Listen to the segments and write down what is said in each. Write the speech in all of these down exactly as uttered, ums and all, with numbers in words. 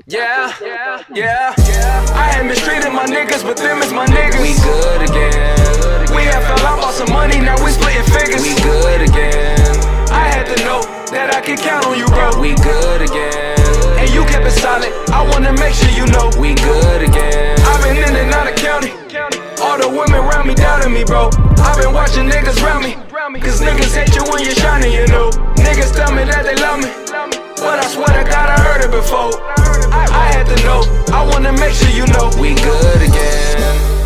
Yeah, yeah, yeah, yeah. I had mistreated my niggas, but them is my niggas. We good again. We had fell out about some money, now we splitting figures. We good again. I had to know that I can count on you, bro. We good again. And you kept it solid, I wanna make sure you know we good again. I've been in and out of county, all the women around me doubting me, bro. I've been watching niggas round me, cause niggas hate you when you're shining, you know. Niggas tell me that they love me, but I swear to God I heard it before. I, I had to know, I wanna make sure you know we good again.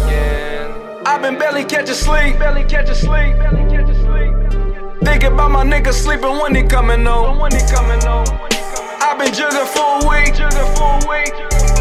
I've been barely catching sleep, barely catching sleep, barely catching sleep. Thinking about my niggas sleeping when they coming on, when they coming on. I've been jugging for a week, jugging for a week.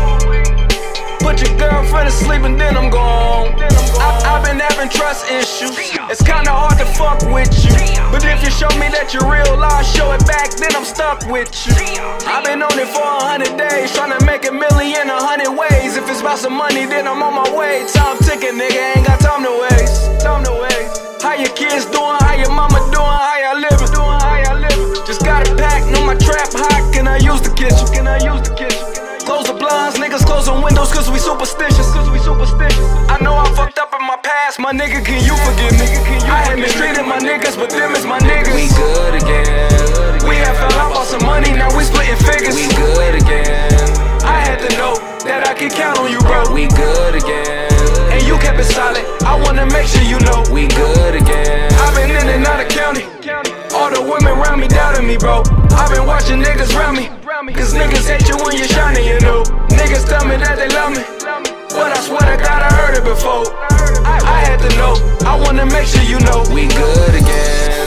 Put your girlfriend to sleep and then I'm gone. I, I've been having trust issues. It's kinda hard to fuck with you, but if you show me that you're real, I'll show it back, then I'm stuck with you. I've been on it for a hundred days, trying to make a million a hundred ways. If it's about some money, then I'm on my way. Time ticking, nigga, ain't got time to waste. Time to waste. How your kids doing? How your mama doing? How y'all living? Doing how y'all living? Just got it packed, know my trap hot. Can I use the kitchen? Can I use the kitchen? Close the blinds, niggas closing windows cause we superstitious, cause we superstitious. I know I fucked up in my past, my nigga, can you forgive me? I had mistreated my niggas, but them is my niggas. We good again. We had fell out about some money, now we splitting figures. We good again. I had to know that I can count on you, bro. We good again. And you kept it solid, I wanna make sure you know we good again. I've been in and out of county, all the women around me doubting me, bro. I've been watching niggas round me, cause niggas hate you when you're shining, you know. Niggas tell me that they love me, but I swear to God I heard it before. I, I had to know, I wanna make sure you know we good again.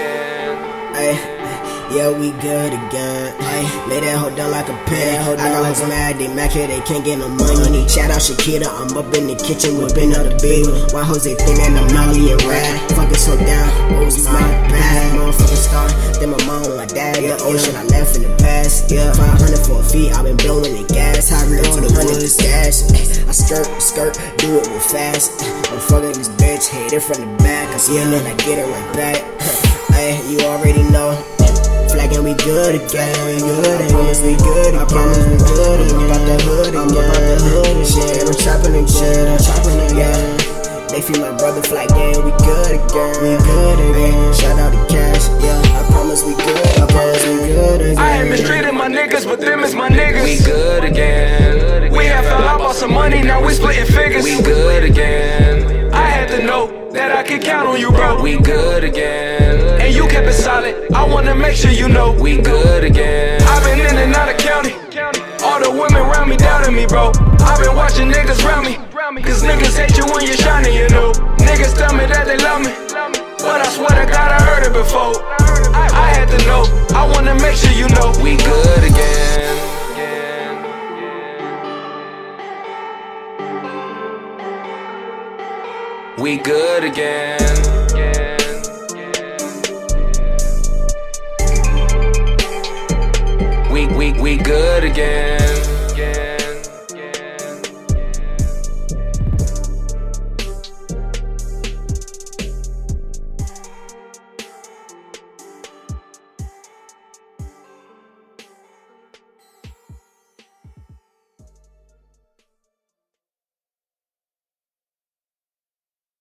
Ay, yeah, we good again. Ay, lay that hoe down like a pin. I got hoes mad, they mad here, they can't get no money. Shout out Shakira, I'm up in the kitchen whipping up the big one. Why hoes they think that I'm Molly and Rad? Fucking so down, what was my bad? Motherfucking star, then my mom and my dad. The old shit I left in the past. Yeah, five hundred for a fee, I been blowing the gas. High real to the hundred is cash. I skirt, skirt, do it real fast. I'm fucking this bitch, hate it from the back. I see it and I get it right back. Ay, you already know. Flagging we good again, we good again. I promise we good again, I promise we good again. I'm about the hood again, I'm about the hood and shit. I'm chopping again, I'm chopping again. They feel my brother flagging, we good again, we good again. Shout out to Cash, yeah, I promise we good, I promise we good again. I had mistreated my niggas, but them is my niggas. We good again. We had fell out about some money, now we splitting figures. We good again. I had to know that I can count on you, bro. We good again. And you kept it solid, I wanna make sure you know we good again. I've been in and out of county, all the women around me doubting me, bro. I've been watching niggas round me, cause niggas hate you when you're shining, you know. Niggas tell me that they love me, but I swear to God I heard it before. I, I had to know, I wanna make sure you know we good again. We good again. We, we, we good again.